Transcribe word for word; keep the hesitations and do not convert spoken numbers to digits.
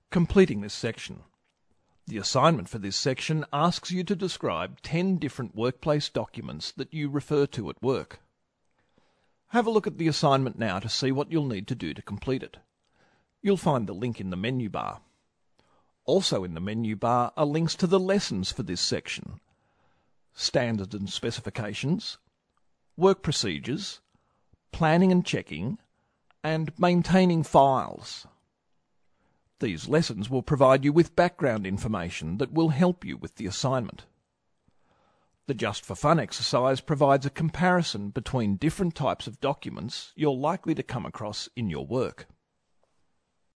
Completing this section. The assignment for this section asks you to describe ten different workplace documents that you refer to at work. Have a look at the assignment now to see what you'll need to do to complete it. You'll find the link in the menu bar. Also in the menu bar are links to the lessons for this section, standards and specifications, work procedures, planning and checking, and maintaining files. These lessons will provide you with background information that will help you with the assignment. The Just for Fun exercise provides a comparison between different types of documents you're likely to come across in your work.